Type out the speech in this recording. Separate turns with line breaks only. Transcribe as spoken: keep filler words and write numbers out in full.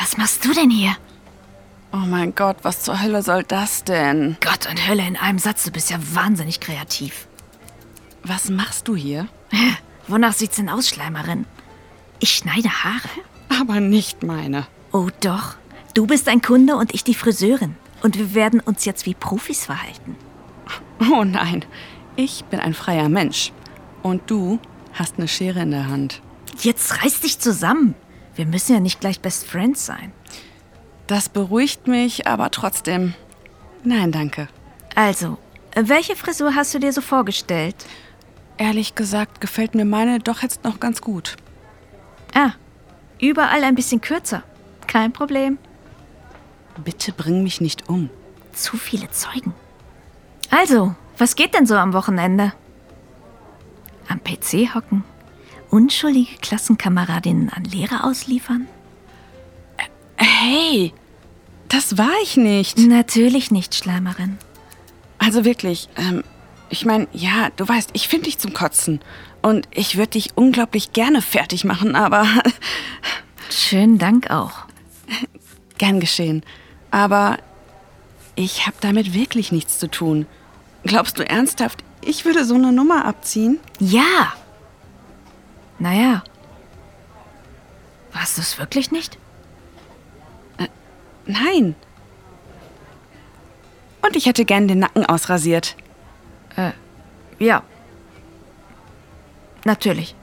Was machst du denn hier?
Oh mein Gott, was zur Hölle soll das denn?
Gott und Hölle in einem Satz, du bist ja wahnsinnig kreativ.
Was machst du hier?
Wonach sieht's denn aus, Schleimerin? Ich schneide Haare?
Aber nicht meine.
Oh doch, du bist ein Kunde und ich die Friseurin. Und wir werden uns jetzt wie Profis verhalten.
Oh nein, ich bin ein freier Mensch. Und du hast eine Schere in der Hand.
Jetzt reiß dich zusammen. Wir müssen ja nicht gleich Best Friends sein.
Das beruhigt mich, aber trotzdem, nein, danke.
Also, welche Frisur hast du dir so vorgestellt?
Ehrlich gesagt gefällt mir meine doch jetzt noch ganz gut.
Ah, überall ein bisschen kürzer. Kein Problem.
Bitte bring mich nicht um.
Zu viele Zeugen. Also, was geht denn so am Wochenende? Am P C hocken? Unschuldige Klassenkameradinnen an Lehrer ausliefern?
Hey, das war ich nicht.
Natürlich nicht, Schleimerin.
Also wirklich, ähm, ich meine, ja, du weißt, ich finde dich zum Kotzen. Und ich würde dich unglaublich gerne fertig machen, aber...
Schönen Dank auch.
Gern geschehen. Aber ich habe damit wirklich nichts zu tun. Glaubst du ernsthaft, ich würde so eine Nummer abziehen?
Ja. Naja. Warst du es wirklich nicht?
Äh, nein. Und ich hätte gern den Nacken ausrasiert.
Äh, ja. Natürlich.